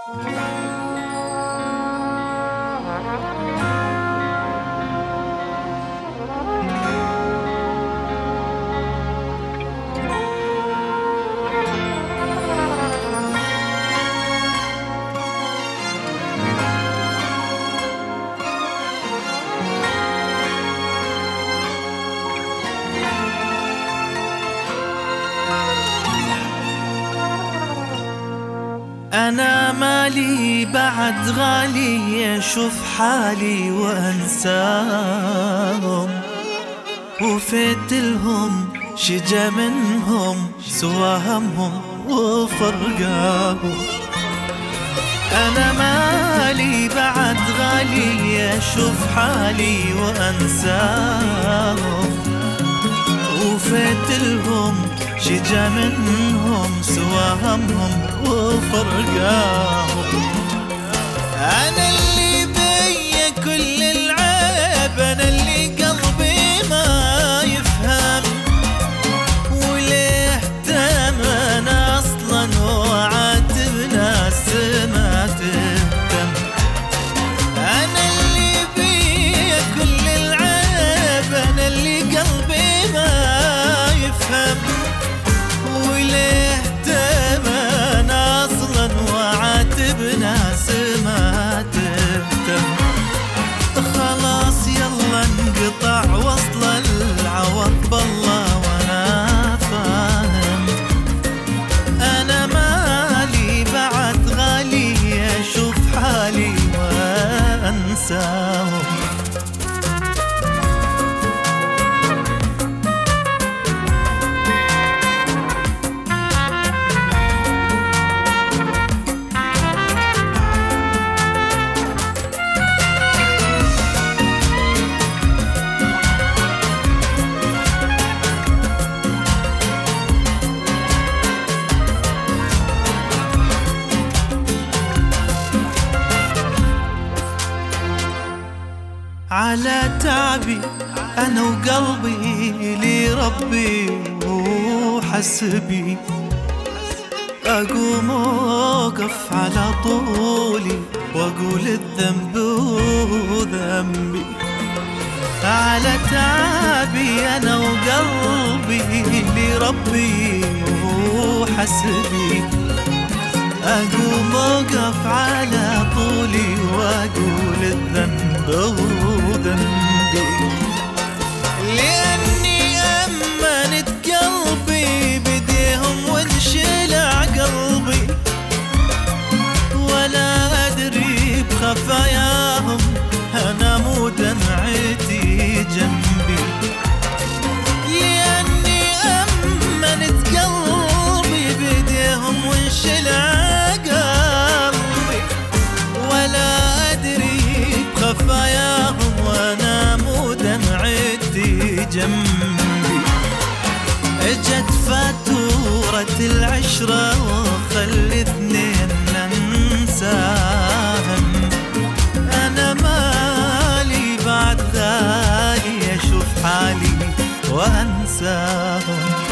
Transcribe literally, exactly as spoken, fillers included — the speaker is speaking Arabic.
أنا مالي بعد غالي أشوف حالي وأنساهم، وفيت لهم شجا منهم سوى همهم وفرقاهم. أنا مالي بعد غالي أشوف حالي وأنساهم، وفيت لهم شجا منهم سوى همهم وفرقاهم. أنا اللي بي كل العيب، أنا اللي قلبي ما يفهم، وليه تمن أصلا وعاتب ناس ما تهتم. أنا اللي بي كل العيب، أنا اللي قلبي ما يفهم، وليه تمن أصلا وعاتب ناس ما تهتم. خلاص يلا انقطع وصل العوض بالله وانا فاهم. أنا مالي بعد غالي أشوف حالي وأنساهم. على تعبي أنا وقلبي لربي وحسبي، أقوم وأوقف على طولي وأقول الذنب وذنبي. على تعبي أنا وقلبي لربي وحسبي، أقوم وأوقف على طولي وأقول الذنب وذنبي. لأني أمنت قلبي بديهم وانشلع قلبي، ولا أدري بخفاياهم أنا مو دمعتي جنبي. لأني أمنت قلبي بديهم وانشلع قلبي، ولا أدري بخفاياهم وأنا مو دمعتي جنبي. اجت فاتورة العشرة وخلي اثنين ننساهم. أنا مالي بعد غالي أشوف حالي وأنساهم.